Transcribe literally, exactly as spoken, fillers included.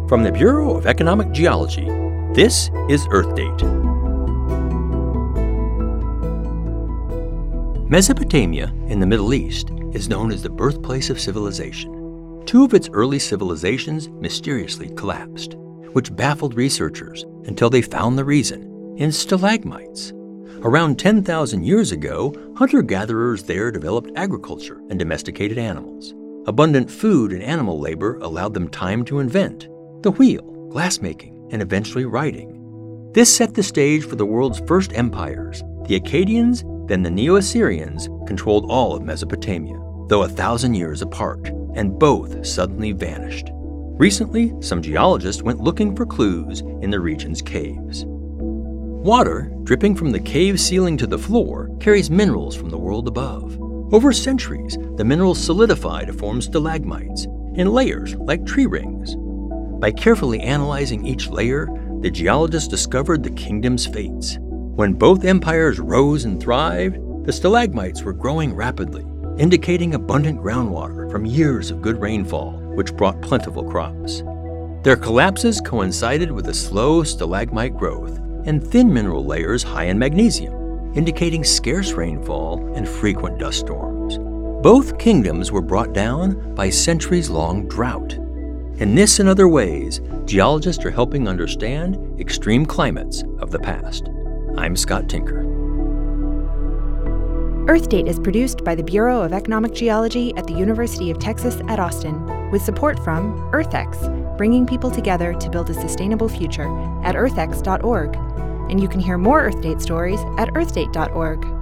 From the Bureau of Economic Geology, this is Earth Date. Mesopotamia in the Middle East is known as the birthplace of civilization. Two of its early civilizations mysteriously collapsed, which baffled researchers until they found the reason in stalagmites. Around ten thousand years ago, hunter-gatherers there developed agriculture and domesticated animals. Abundant food and animal labor allowed them time to invent the wheel, glassmaking, and eventually writing. This set the stage for the world's first empires. The Akkadians, then the Neo-Assyrians, controlled all of Mesopotamia, though a thousand years apart, and both suddenly vanished. Recently, some geologists went looking for clues in the region's caves. Water, dripping from the cave ceiling to the floor, carries minerals from the world above. Over centuries, the minerals solidify to form stalagmites in layers like tree rings. By carefully analyzing each layer, the geologists discovered the kingdom's fates. When both empires rose and thrived, the stalagmites were growing rapidly, indicating abundant groundwater from years of good rainfall, which brought plentiful crops. Their collapses coincided with a slow stalagmite growth and thin mineral layers high in magnesium, indicating scarce rainfall and frequent dust storms. Both kingdoms were brought down by centuries-long drought. In this and other ways, geologists are helping understand extreme climates of the past. I'm Scott Tinker. Earth Date is produced by the Bureau of Economic Geology at the University of Texas at Austin, with support from EarthX, bringing people together to build a sustainable future at earth x dot org. And you can hear more Earth Date stories at earth date dot org.